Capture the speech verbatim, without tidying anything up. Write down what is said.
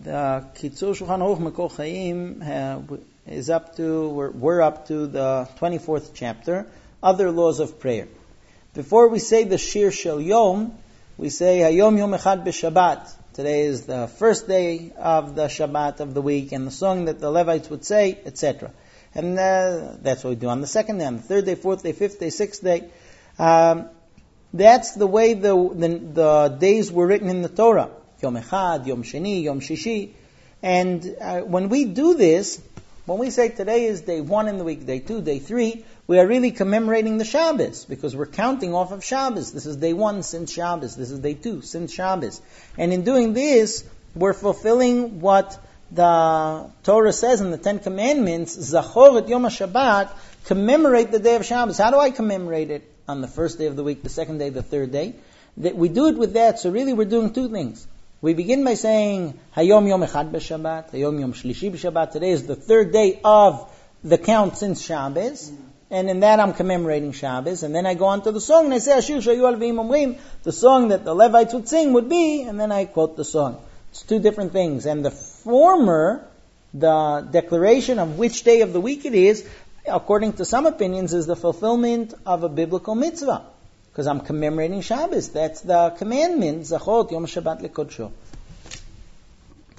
the Kitzur Shulchan Aruch Mekor Chaim uh, is up to, we're, we're up to the twenty-fourth chapter, Other Laws of Prayer. Before we say the Shir Shel Yom, we say Hayom Yom Echad B'Shabbat. Today is the first day of the Shabbat of the week, and the song that the Levites would say, et cetera. And uh, that's what we do on the second day, on the third day, fourth day, fifth day, sixth day. Um, that's the way the, the the days were written in the Torah. Yom Echad, Yom Sheni, Yom Shishi. And uh, when we do this, when we say today is day one in the week, day two, day three, we are really commemorating the Shabbos, because we're counting off of Shabbos. This is day one since Shabbos. This is day two since Shabbos. And in doing this, we're fulfilling what the Torah says in the Ten Commandments, Zachor et Yom HaShabbat, commemorate the day of Shabbos. How do I commemorate it? On the first day of the week, the second day, the third day. That we do it with that, so really we're doing two things. We begin by saying, Hayom Yom Echad B'Shabbat, Hayom Yom Shlishi B'Shabbat. Today is the third day of the count since Shabbos. And in that I'm commemorating Shabbos. And then I go on to the song and I say, Ashir Shayu Alvim Omrim. The song that the Levites would sing would be, and then I quote the song. It's two different things. And the former, the declaration of which day of the week it is, according to some opinions, is the fulfillment of a biblical mitzvah. Because I'm commemorating Shabbos. That's the commandment, Zachot Yom Shabbat Lekodsho.